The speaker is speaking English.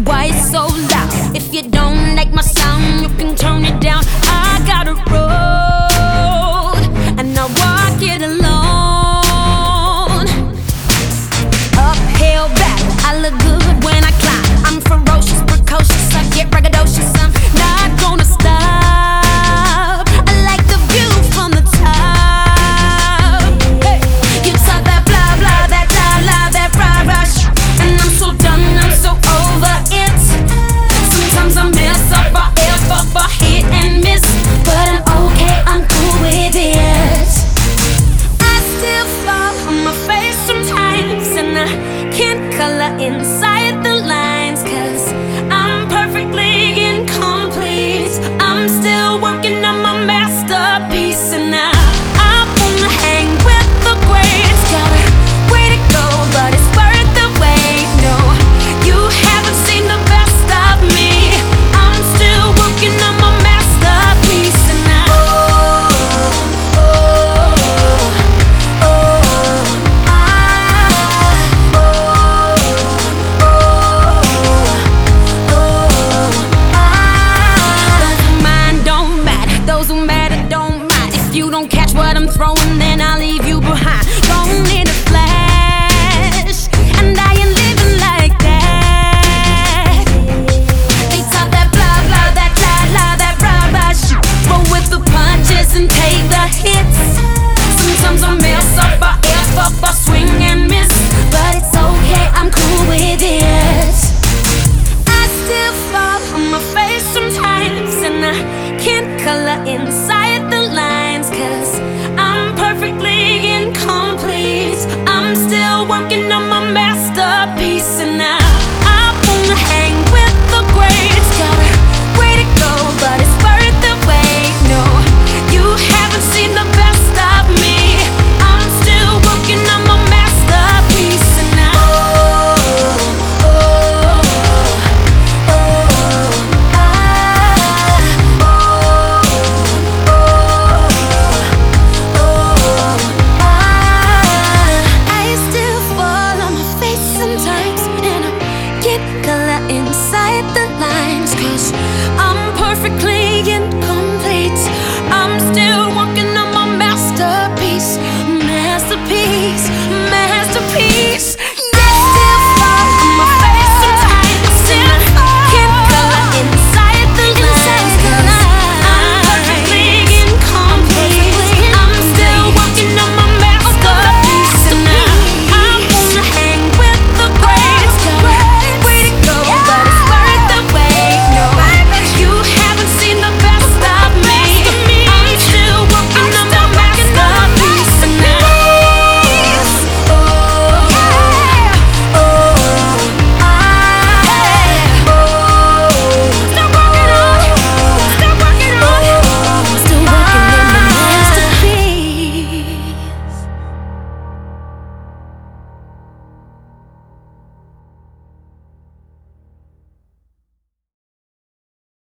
Why it's so loud? If you don't like my sound, you can turn it down. I got a road, and I walk it alone. Uphill battle, I look good when I climb. I'm ferocious, precocious, I get braggadocious. I'm not gonna stop. I like the view from the top. Hey, you talk that blah blah, that la la, that rah rush, and I'm so done, I'm so over it. Sometimes I mess up, I F up, I hit and miss, but I'm okay, I'm cool with it. I still fall on my face sometimes, and I can't color inside the lines, 'cause I'm perfectly incomplete. I'm still working on my masterpiece, and I wanna hang with the greats. Got a way to go, but it's worth the wait. No, you haven't seen the best of me. I'm still working on my masterpiece, and those who matter don't mind. If you don't catch what I'm throwing, then I'll leave you behind. Don't need a flash, and I ain't living like that. They talk that blah blah, that la la, that rah rah. Roll with the punches and take the hits.